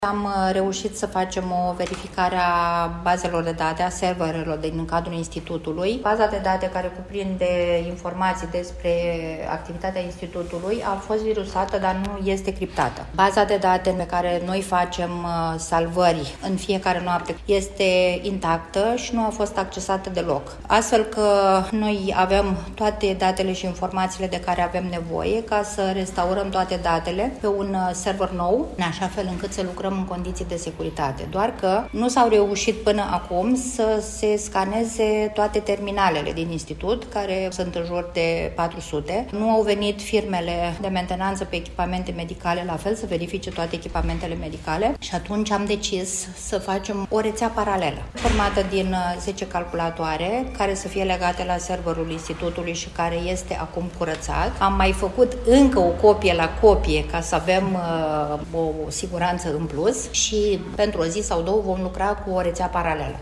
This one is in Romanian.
Am reușit să facem o verificare a bazelor de date, a serverelor din cadrul institutului. Baza de date care cuprinde informații despre activitatea institutului a fost virusată, dar nu este criptată. Baza de date pe care noi facem salvări în fiecare noapte este intactă și nu a fost accesată deloc. Astfel că noi avem toate datele și informațiile de care avem nevoie ca să restaurăm toate datele pe un server nou, în așa fel încât să lucrăm în condiții de securitate. Doar că nu s-au reușit până acum să se scaneze toate terminalele din institut, care sunt în jur de 400. Nu au venit firmele de mentenanță pe echipamente medicale, la fel, să verifice toate echipamentele medicale și atunci am decis să facem o rețea paralelă, formată din 10 calculatoare, care să fie legate la serverul institutului și care este acum curățat. Am mai făcut încă o copie la copie ca să avem o siguranță în plus și pentru o zi sau două vom lucra cu o rețea paralelă.